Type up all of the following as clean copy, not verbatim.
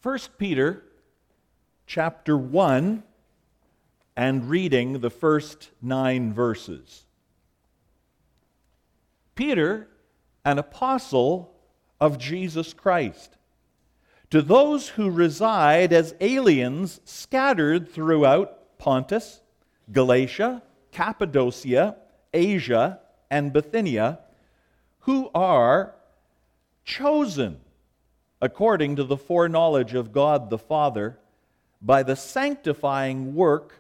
First Peter chapter 1 and reading the first 9 verses. Peter, an apostle of Jesus Christ, to those who reside as aliens scattered throughout Pontus, Galatia, Cappadocia, Asia, and Bithynia, who are chosen according to the foreknowledge of God the Father by the sanctifying work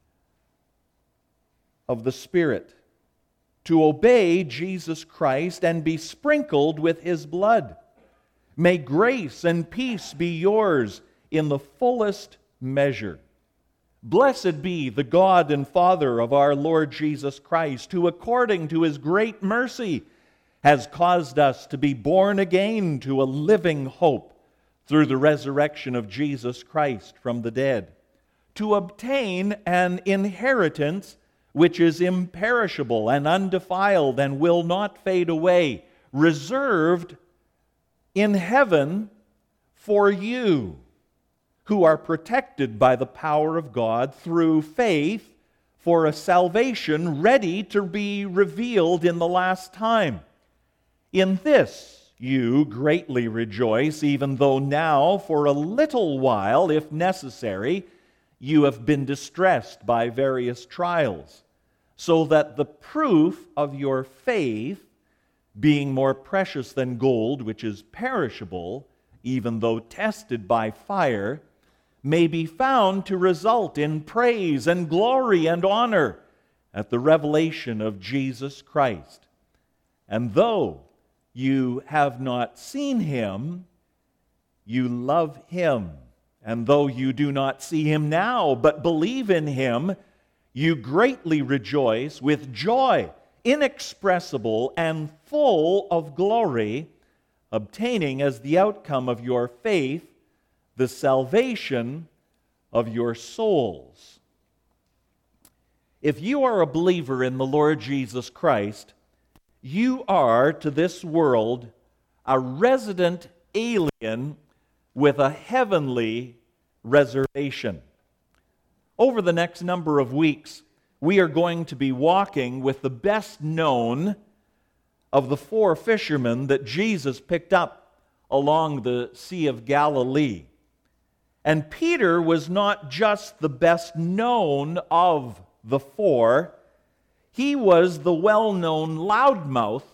of the Spirit, to obey Jesus Christ and be sprinkled with His blood. May grace and peace be yours in the fullest measure. Blessed be the God and Father of our Lord Jesus Christ, who according to His great mercy has caused us to be born again to a living hope through the resurrection of Jesus Christ from the dead, to obtain an inheritance which is imperishable and undefiled and will not fade away, reserved in heaven for you, who are protected by the power of God through faith for a salvation ready to be revealed in the last time. In this you greatly rejoice, even though now, for a little while, if necessary, you have been distressed by various trials, so that the proof of your faith, being more precious than gold, which is perishable, even though tested by fire, may be found to result in praise and glory and honor at the revelation of Jesus Christ. And though you have not seen Him, you love Him. And though you do not see Him now, but believe in Him, you greatly rejoice with joy inexpressible and full of glory, obtaining as the outcome of your faith the salvation of your souls. If you are a believer in the Lord Jesus Christ, you are to this world a resident alien with a heavenly reservation. Over the next number of weeks, we are going to be walking with the best known of the 4 fishermen that Jesus picked up along the Sea of Galilee. And Peter was not just the best known of the 4, he was the well-known loudmouth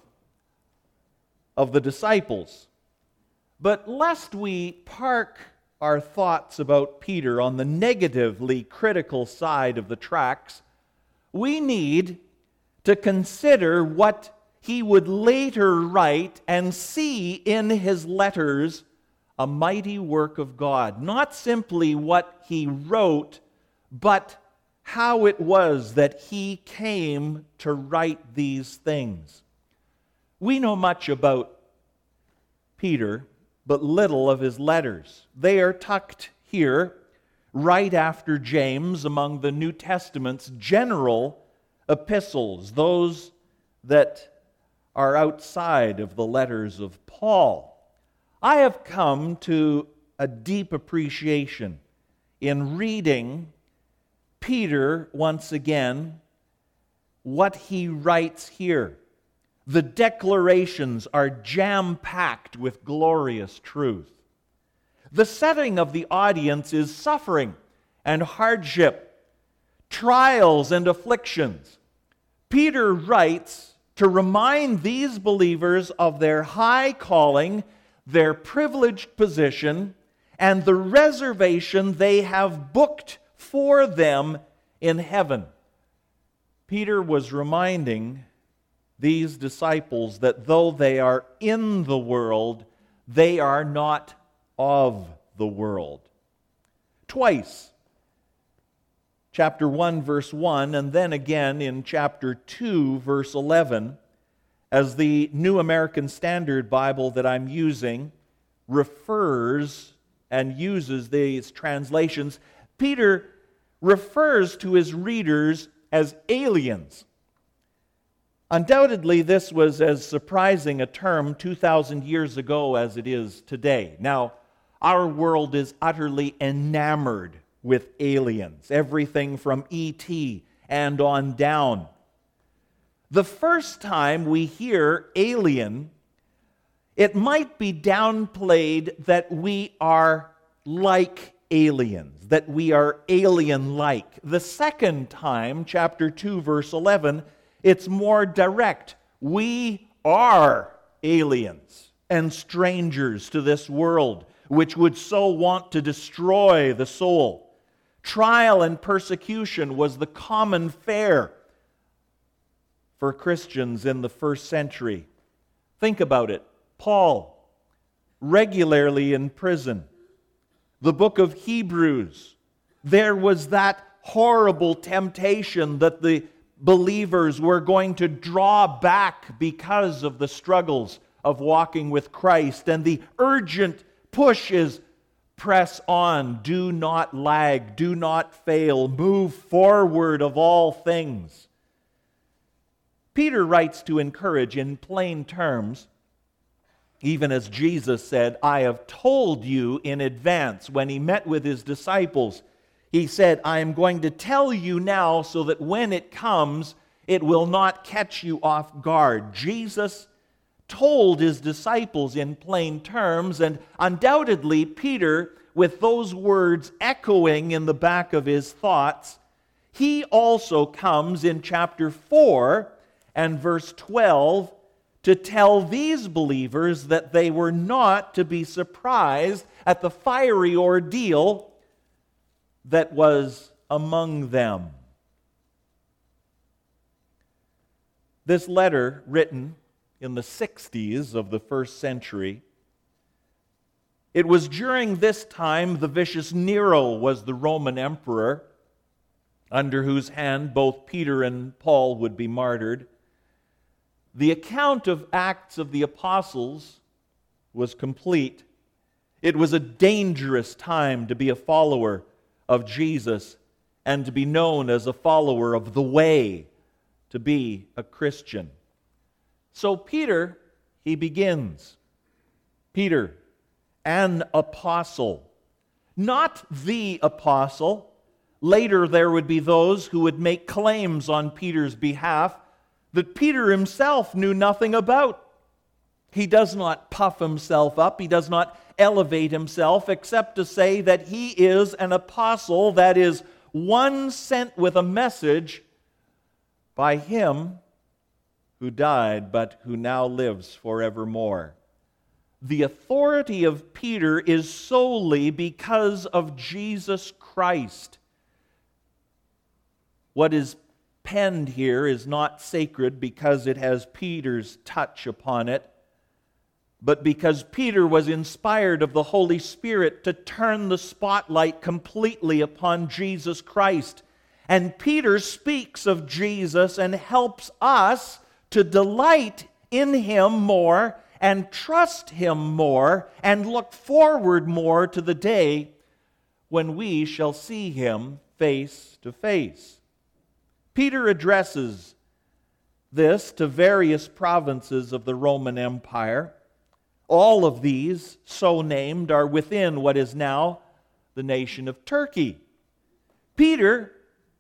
of the disciples. But lest we park our thoughts about Peter on the negatively critical side of the tracks, we need to consider what he would later write and see in his letters a mighty work of God. Not simply what he wrote, but how it was that he came to write these things. We know much about Peter, but little of his letters. They are tucked here, right after James, among the New Testament's general epistles, those that are outside of the letters of Paul. I have come to a deep appreciation in reading Peter once again, what he writes here. The declarations are jam-packed with glorious truth. The setting of the audience is suffering and hardship, trials and afflictions. Peter writes to remind these believers of their high calling, their privileged position, and the reservation they have booked for them in heaven. Peter was reminding these disciples that though they are in the world, they are not of the world. Twice, chapter 1, verse 1, and then again in chapter 2, verse 11, as the New American Standard Bible that I'm using refers and uses these translations, Peter refers to his readers as aliens. Undoubtedly, this was as surprising a term 2,000 years ago as it is today. Now, Our world is utterly enamored with aliens, everything from E.T. and on down. The first time we hear alien, it might be downplayed that we are like aliens, that we are alien-like. The second time, chapter 2, verse 11, it's more direct. We are aliens and strangers to this world, which would so want to destroy the soul. Trial and persecution was the common fare for Christians in the first century. Think about it. Paul, regularly in prison. The book of Hebrews, there was that horrible temptation that the believers were going to draw back because of the struggles of walking with Christ. And the urgent push is, press on, do not lag, do not fail, move forward of all things. Peter writes to encourage in plain terms, even as Jesus said, I have told you in advance. When he met with his disciples, he said, I am going to tell you now so that when it comes, it will not catch you off guard. Jesus told his disciples in plain terms, and undoubtedly Peter, with those words echoing in the back of his thoughts, he also comes in chapter 4 and verse 12 to tell these believers that they were not to be surprised at the fiery ordeal that was among them. This letter, written in the 60s of the first century, it was during this time the vicious Nero was the Roman emperor, under whose hand both Peter and Paul would be martyred. The account of Acts of the Apostles was complete. It was a dangerous time to be a follower of Jesus and to be known as a follower of the way, to be a Christian. So Peter, he begins. Peter, an apostle. Not the apostle. Later there would be those who would make claims on Peter's behalf that Peter himself knew nothing about. He does not puff himself up. He does not elevate himself except to say that he is an apostle, that is, one sent with a message by him who died but who now lives forevermore. The authority of Peter is solely because of Jesus Christ. What is penned here is not sacred because it has Peter's touch upon it, but because Peter was inspired of the Holy Spirit to turn the spotlight completely upon Jesus Christ. And Peter speaks of Jesus and helps us to delight in him more and trust him more and look forward more to the day when we shall see him face to face. Peter addresses this to various provinces of the Roman Empire. All of these, so named, are within what is now the nation of Turkey. Peter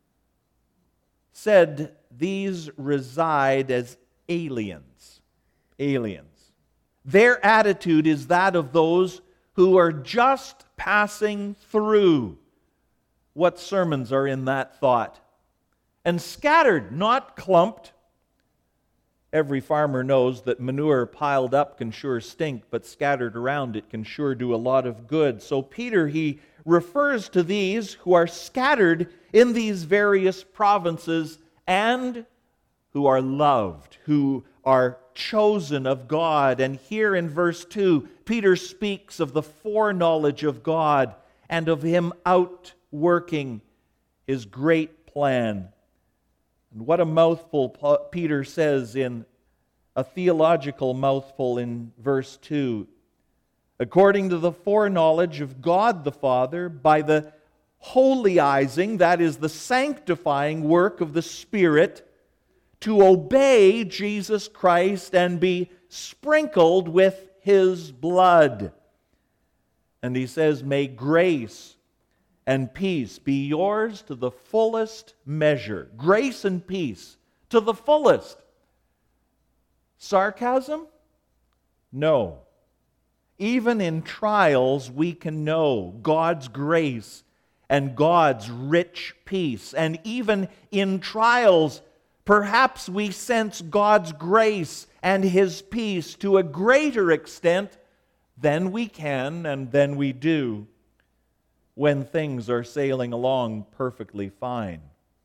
said these reside as aliens. Aliens. Their attitude is that of those who are just passing through. What sermons are in that thought? And scattered, not clumped. Every farmer knows that manure piled up can sure stink, but scattered around it can sure do a lot of good. So Peter, he refers to these who are scattered in these various provinces and who are loved, who are chosen of God. And here in verse 2, Peter speaks of the foreknowledge of God and of him outworking his great plan. And what a mouthful Peter says in a theological mouthful in verse 2. According to the foreknowledge of God the Father, by the holyizing, that is the sanctifying work of the Spirit, to obey Jesus Christ and be sprinkled with his blood. And he says, may grace and peace be yours to the fullest measure. Grace and peace to the fullest. Sarcasm? No. Even in trials, we can know God's grace and God's rich peace. And even in trials, perhaps we sense God's grace and His peace to a greater extent than we can and than we do when things are sailing along perfectly fine.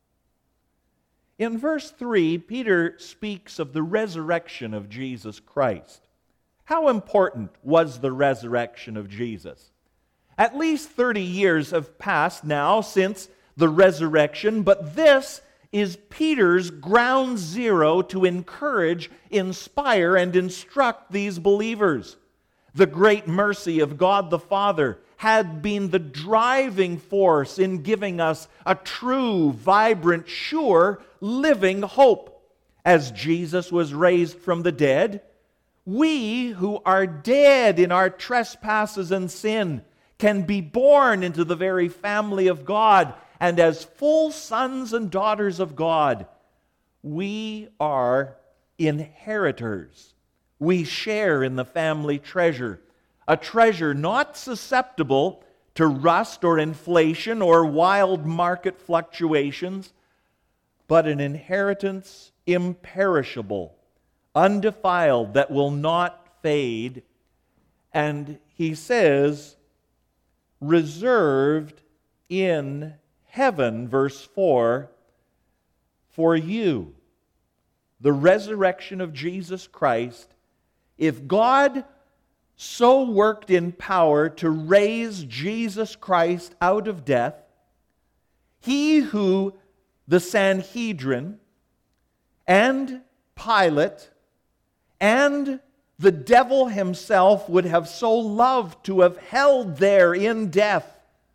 In verse 3, Peter speaks of the resurrection of Jesus Christ. How important was the resurrection of Jesus? At least 30 years have passed now since the resurrection, but this is Peter's ground zero to encourage, inspire, and instruct these believers. The great mercy of God the Father had been the driving force in giving us a true, vibrant, sure, living hope. As Jesus was raised from the dead, we who are dead in our trespasses and sin can be born into the very family of God, and as full sons and daughters of God, we are inheritors. We share in the family treasure, a treasure not susceptible to rust or inflation or wild market fluctuations, but an inheritance imperishable, undefiled, that will not fade. And he says, reserved in heaven, verse 4, for you. The resurrection of Jesus Christ. If God so worked in power to raise Jesus Christ out of death, He who the Sanhedrin and Pilate and the devil himself would have so loved to have held there in death,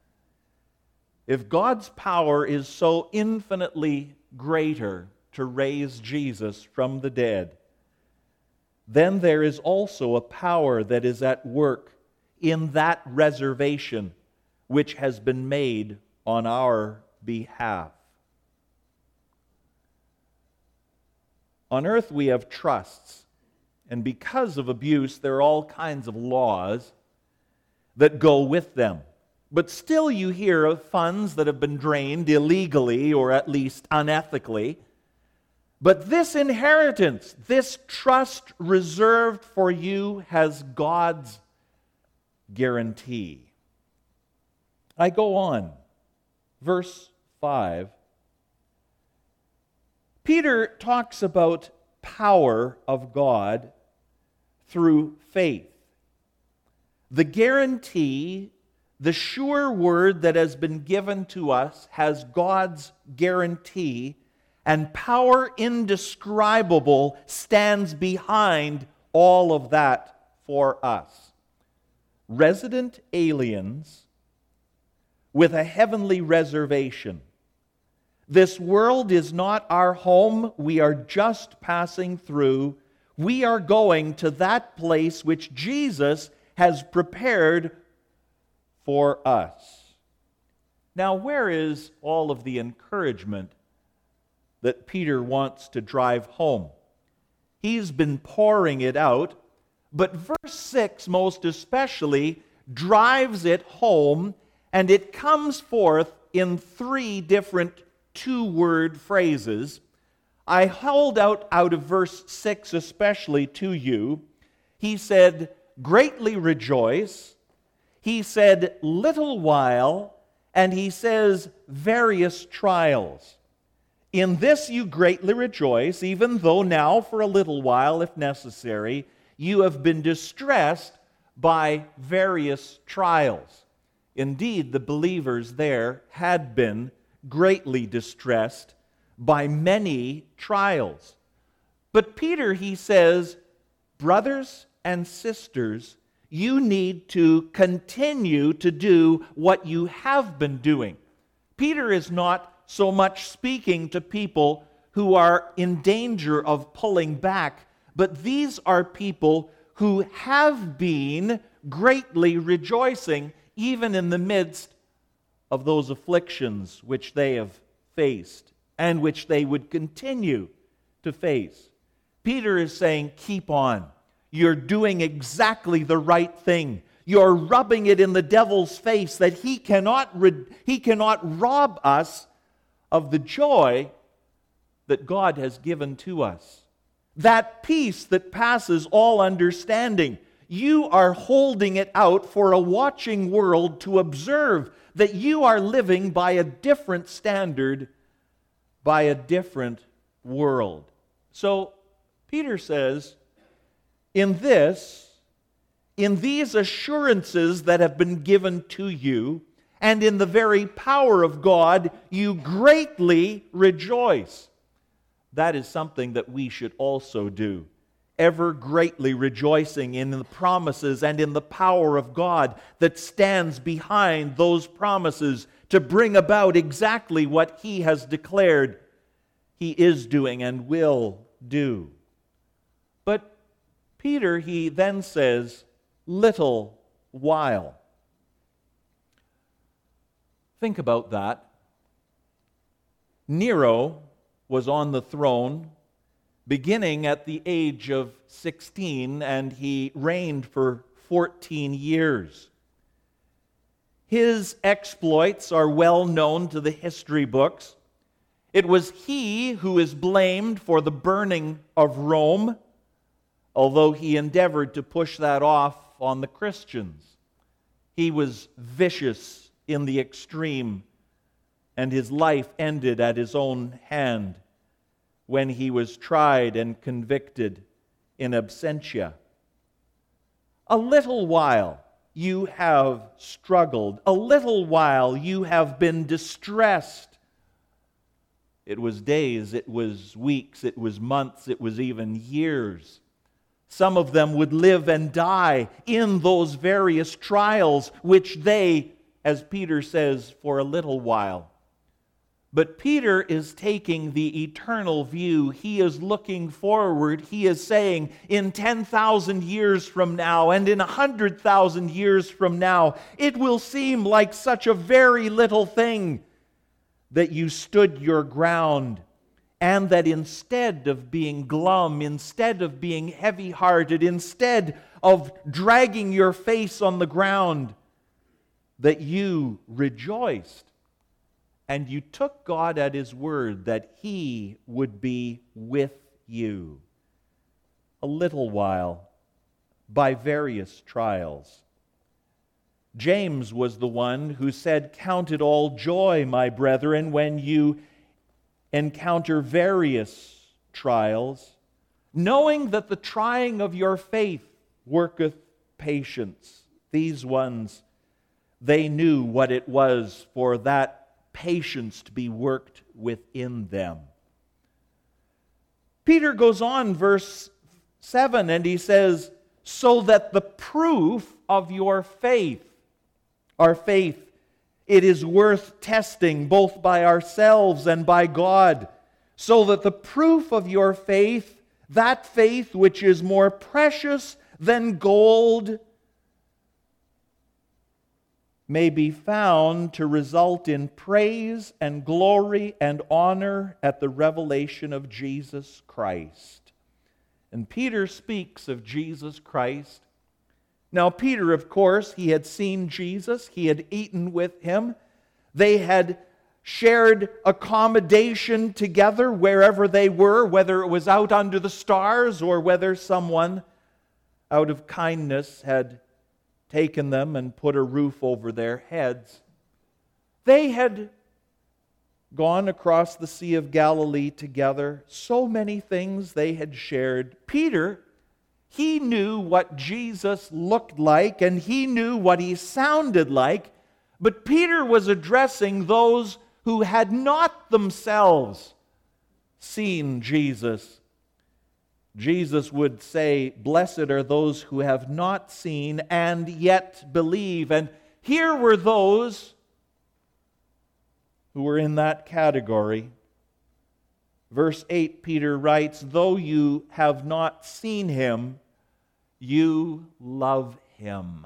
if God's power is so infinitely greater to raise Jesus from the dead, then there is also a power that is at work in that reservation which has been made on our behalf. On earth we have trusts, and because of abuse there are all kinds of laws that go with them. But still you hear of funds that have been drained illegally or at least unethically. But this inheritance, this trust reserved for you, has God's guarantee. I go on. Verse 5. Peter talks about power of God through faith. The guarantee, the sure word that has been given to us, has God's guarantee, and power indescribable stands behind all of that for us. Resident aliens with a heavenly reservation. This world is not our home. We are just passing through. We are going to that place which Jesus has prepared for us. Now, where is all of the encouragement that Peter wants to drive home? He's been pouring it out, but verse 6 most especially drives it home, and it comes forth in three different two-word phrases. I hold out of verse 6 especially to you. He said, greatly rejoice. He said, little while. And he says, various trials. In this you greatly rejoice, even though now for a little while, if necessary, you have been distressed by various trials. Indeed, the believers there had been greatly distressed by many trials. But Peter, he says, brothers and sisters, you need to continue to do what you have been doing. Peter is not so much speaking to people who are in danger of pulling back, but these are people who have been greatly rejoicing even in the midst of those afflictions which they have faced and which they would continue to face. Peter is saying, keep on. You're doing exactly the right thing. You're rubbing it in the devil's face that he cannot rob us of the joy that God has given to us. That peace that passes all understanding. You are holding it out for a watching world to observe that you are living by a different standard, by a different world. So, Peter says, in these assurances that have been given to you, and in the very power of God, you greatly rejoice. That is something that we should also do. Ever greatly rejoicing in the promises and in the power of God that stands behind those promises to bring about exactly what He has declared He is doing and will do. But Peter, he then says, little while. Think about that. Nero was on the throne beginning at the age of 16, and he reigned for 14 years. His exploits are well known to the history books. It was he who is blamed for the burning of Rome, although he endeavored to push that off on the Christians. He was vicious in the extreme, and his life ended at his own hand when he was tried and convicted in absentia. A little while you have struggled. A little while you have been distressed. It was days, it was weeks, it was months, it was even years. Some of them would live and die in those various trials, which they, as Peter says, for a little while. But Peter is taking the eternal view. He is looking forward. He is saying, in 10,000 years from now and in 100,000 years from now, it will seem like such a very little thing that you stood your ground, and that instead of being glum, instead of being heavy-hearted, instead of dragging your face on the ground, that you rejoiced. And you took God at His word that He would be with you. A little while, by various trials. James was the one who said, "Count it all joy, my brethren, when you encounter various trials, knowing that the trying of your faith worketh patience." These ones, they knew what it was for that patience to be worked within them. Peter goes on, verse 7, and he says, so that the proof of your faith, our faith, it is worth testing both by ourselves and by God, so that the proof of your faith, that faith which is more precious than gold, may be found to result in praise and glory and honor at the revelation of Jesus Christ. And Peter speaks of Jesus Christ. Now, Peter, of course, he had seen Jesus. He had eaten with Him. They had shared accommodation together wherever they were, whether it was out under the stars or whether someone, out of kindness, had taken them and put a roof over their heads. They had gone across the Sea of Galilee together. So many things they had shared. Peter, he knew what Jesus looked like and he knew what He sounded like, but Peter was addressing those who had not themselves seen Jesus. Jesus would say, "Blessed are those who have not seen and yet believe." And here were those who were in that category. Verse 8, Peter writes, "Though you have not seen Him, you love him.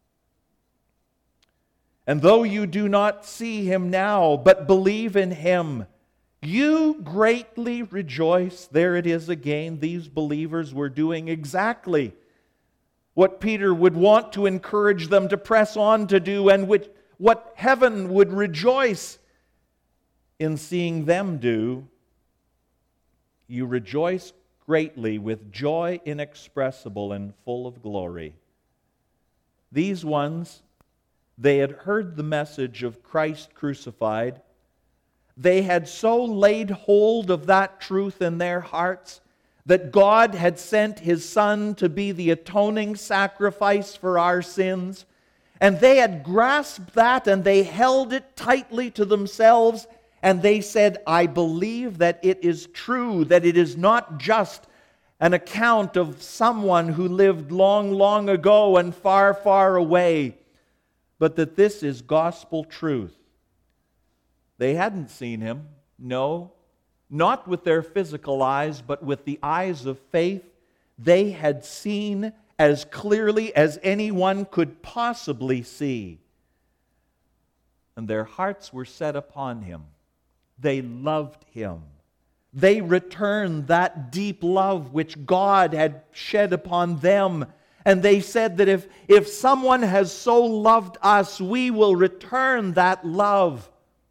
And though you do not see him now, but believe in him, you greatly rejoice. There it is again. These believers were doing exactly what Peter would want to encourage them to press on to do, and what heaven would rejoice in seeing them do. You rejoice greatly with joy inexpressible and full of glory. These ones, they had heard the message of Christ crucified. They had so laid hold of that truth in their hearts that God had sent His Son to be the atoning sacrifice for our sins. And they had grasped that and they held it tightly to themselves. And they said, I believe that it is true, that it is not just an account of someone who lived long, long ago and far, far away, but that this is gospel truth. They hadn't seen him, no, not with their physical eyes, but with the eyes of faith. They had seen as clearly as anyone could possibly see. And their hearts were set upon him. They loved him. They returned that deep love which God had shed upon them. And they said that if someone has so loved us, we will return that love.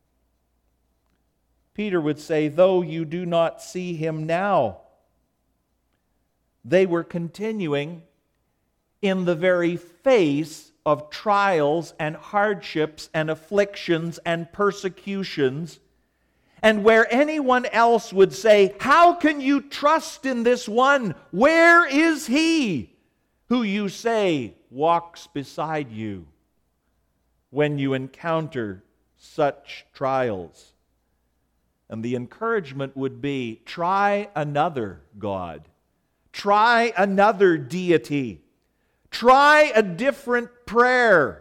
Peter would say, though you do not see him now, they were continuing in the very face of trials and hardships and afflictions and persecutions. And where anyone else would say, how can you trust in this one? Where is he who you say walks beside you when you encounter such trials? And the encouragement would be, try another God. Try another deity. Try a different prayer.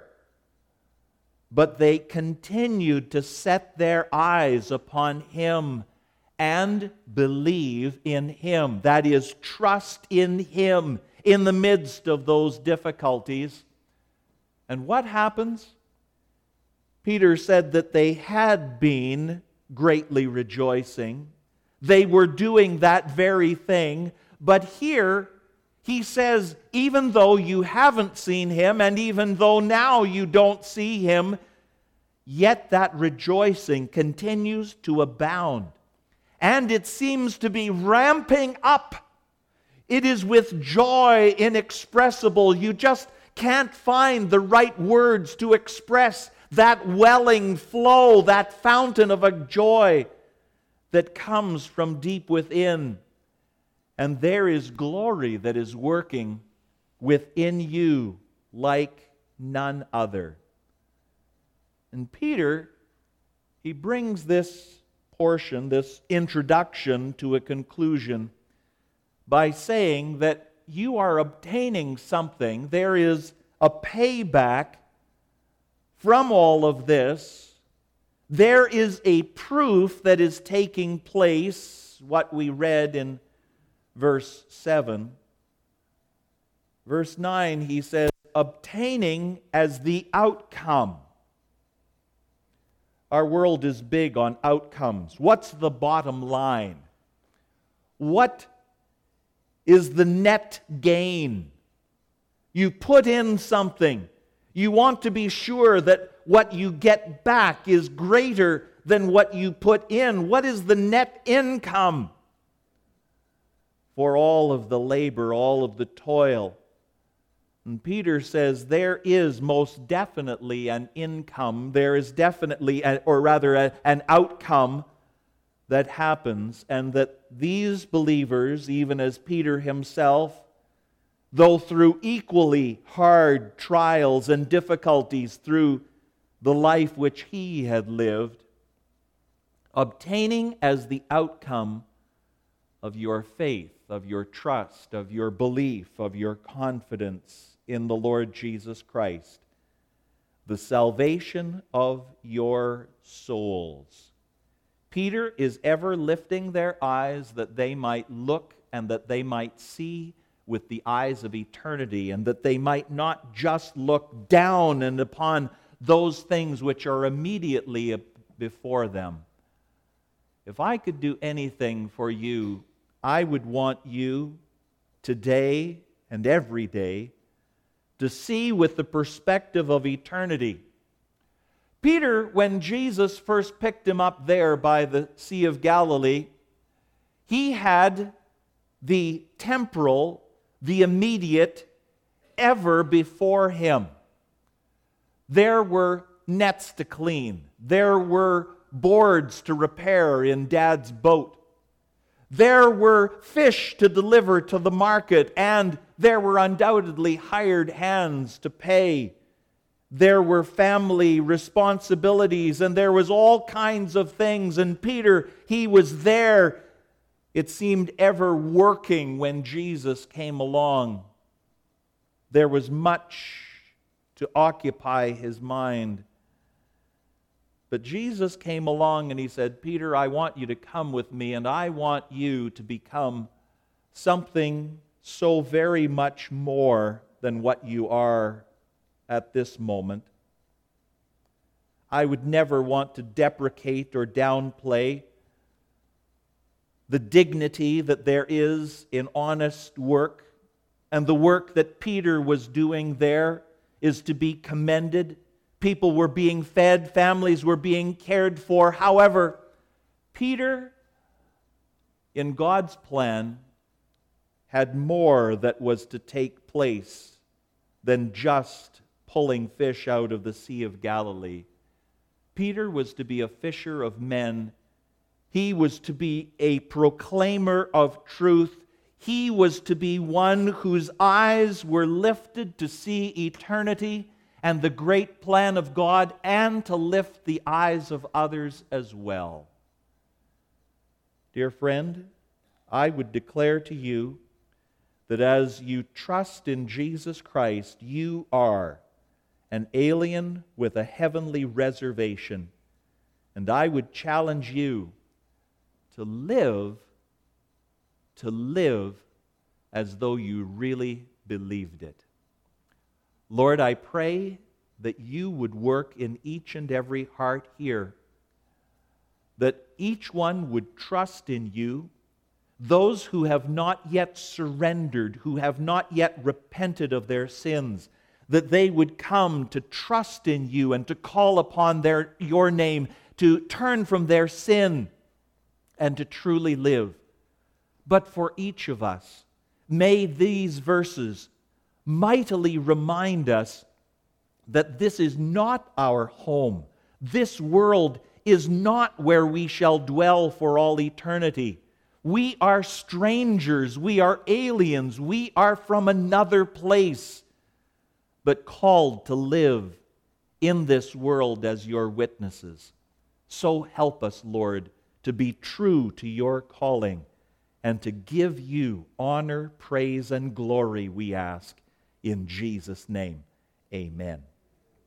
But they continued to set their eyes upon him and believe in him. That is, trust in him in the midst of those difficulties. And what happens? Peter said that they had been greatly rejoicing. They were doing that very thing. But here he says, even though you haven't seen him, and even though now you don't see him, yet that rejoicing continues to abound. And it seems to be ramping up. It is with joy inexpressible. You just can't find the right words to express that welling flow, that fountain of a joy that comes from deep within. And there is glory that is working within you like none other. And Peter, he brings this portion, this introduction, to a conclusion by saying that you are obtaining something. There is a payback from all of this. There is a proof that is taking place, what we read in verse 7. Verse 9, he says, obtaining as the outcome. Our world is big on outcomes. What's the bottom line? What is the net gain? You put in something. You want to be sure that what you get back is greater than what you put in. What is the net income for all of the labor, all of the toil? And Peter says there is most definitely an income. There is definitely, an outcome that happens, and that these believers, even as Peter himself, though through equally hard trials and difficulties through the life which he had lived, obtaining as the outcome of your faith, of your trust, of your belief, of your confidence in the Lord Jesus Christ, the salvation of your souls. Peter is ever lifting their eyes that they might look and that they might see with the eyes of eternity, and that they might not just look down and upon those things which are immediately before them. If I could do anything for you, I would want you today and every day to see with the perspective of eternity. Peter, when Jesus first picked him up there by the Sea of Galilee, he had the temporal, the immediate, ever before him. There were nets to clean. There were boards to repair in Dad's boat. There were fish to deliver to the market, and there were undoubtedly hired hands to pay. There were family responsibilities, and there was all kinds of things. And Peter, he was there, it seemed, ever working when Jesus came along. There was much to occupy his mind. But Jesus came along and he said, Peter, I want you to come with me, and I want you to become something so very much more than what you are at this moment. I would never want to deprecate or downplay the dignity that there is in honest work, and the work that Peter was doing there is to be commended. People were being fed, families were being cared for. However, Peter, in God's plan, had more that was to take place than just pulling fish out of the Sea of Galilee. Peter was to be a fisher of men. He was to be a proclaimer of truth. He was to be one whose eyes were lifted to see eternity and the great plan of God, and to lift the eyes of others as well. Dear friend, I would declare to you that as you trust in Jesus Christ, you are an alien with a heavenly reservation. And I would challenge you to live as though you really believed it. Lord, I pray that you would work in each and every heart here, that each one would trust in you. Those who have not yet surrendered, who have not yet repented of their sins, that they would come to trust in you and to call upon your name, to turn from their sin and to truly live. But for each of us, may these verses mightily remind us that this is not our home. This world is not where we shall dwell for all eternity. We are strangers, we are aliens, we are from another place, but called to live in this world as your witnesses. So help us, Lord, to be true to your calling and to give you honor, praise, and glory, we ask. In Jesus' name, amen.